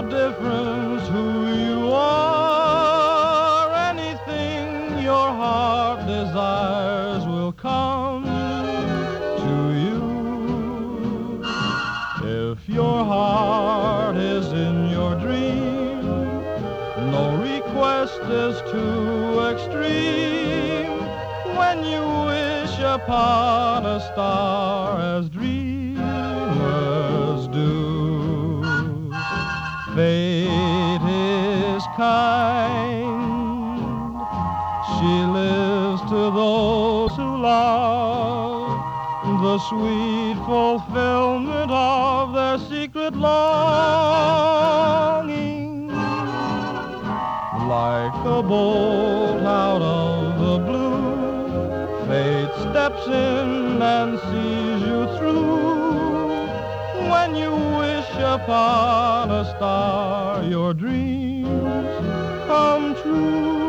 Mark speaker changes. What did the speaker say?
Speaker 1: no difference who you are. Anything your heart desires will come to you. If your heart is in your dream, no request is too extreme. When you wish upon a star as dreamers do, fate is kind. She lives to those who love the sweet fulfillment of their secret longing. Like a bolt out of the blue, fate steps in and sees you through. When you wish upon a star, your dreams come true.